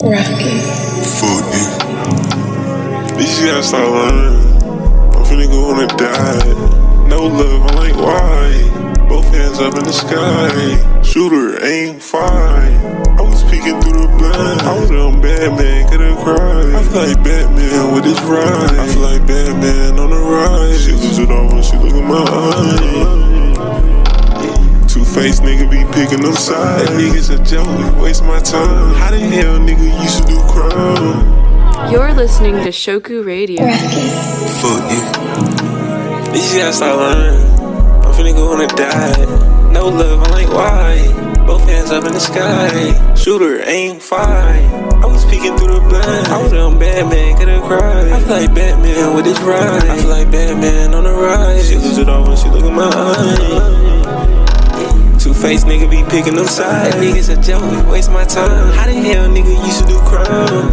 Fuck nigga. These shit gotta start learning. I'm finna go on and die. No love, I'm like, why? Both hands up in the sky. Shooter, aim, fire. I was peeking through the blind. I was on Batman, couldn't cry. I feel like Batman with his ride. I feel like Batman on the ride. She lose it all when she look in my eyes. Two-faced nigga be picking them sides. That nigga's a joke, waste my time. How the hell nigga used to do crime? You're listening to Shoku Radio. Fuck nigga. These shit gotta start learning. I'm finna go on and die. No love, I'm like, why? Both hands up in the sky. Shooter, aim, fire. I was peeking through the blind. I was on Batman, couldn't cry. I feel like Batman with his ride. I feel like Batman on the ride. She lose it all when she look in my eyes. Two-faced nigga be picking them sides. That nigga's a joke, waste my time. How the hell nigga used to do crime?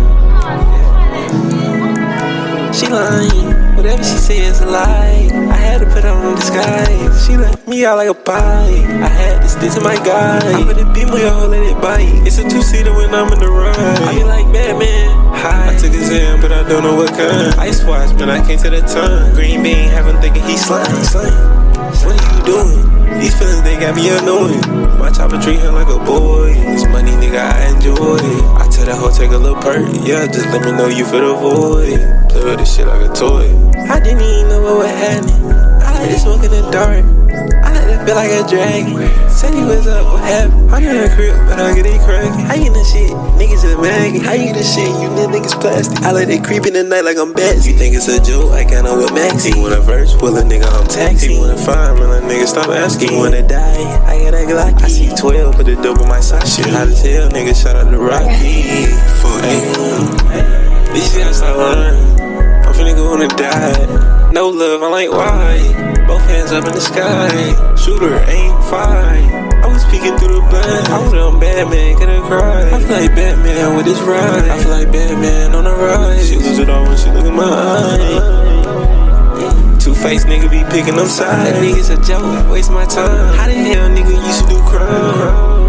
She lying, whatever she says is a lie. I had to put on disguise. She left me out like a pie. I had to stick to my guy. I put a beam on your hoe, let it bite. It's a two-seater when I'm in the ride. I be like Batman, hi. I took his hand, but I don't know what kind. Ice watch, but I can't tell the time. Green bean, have him thinking he's slime. What are you doing? These feelings, they got me annoying. My chopper treat him like a boy. This money, nigga, I enjoy it. I tell that hoe, take a little perk. Yeah, just let me know you feel the void. Play with this shit like a toy. I didn't even know what was happening. I like to smoke in the dark. I like to feel like a dragon. Said he was up, what happened? I'm in a crib, but I get it cracking. How you the shit? Niggas is maggot. How you the shit? You niggas plastic. I like they creep in the night like I'm Betsy. You think it's a joke? I kinda with Maxie. He want a verse? Well, a nigga, I'm taxi. He wanna find me, like nigga, stop asking. He wanna die? I got that Glock. I see 12, put the dope in my sock. Shit hot as hell, nigga, shout out to Rocky. Fuck it. These shit gotta start learning. I'm finna go on and die. No love, I'm like, why? Both hands up in the sky. Shooter, aim, fire. I was peeking through the blind. I was on Batman, couldn't cry. I feel like Batman with his ride. I feel like Batman on the ride. She lose it all when she look in my eyes. Two-faced nigga be picking them sides. That nigga's a joke, waste my time. How the hell nigga used to do crime?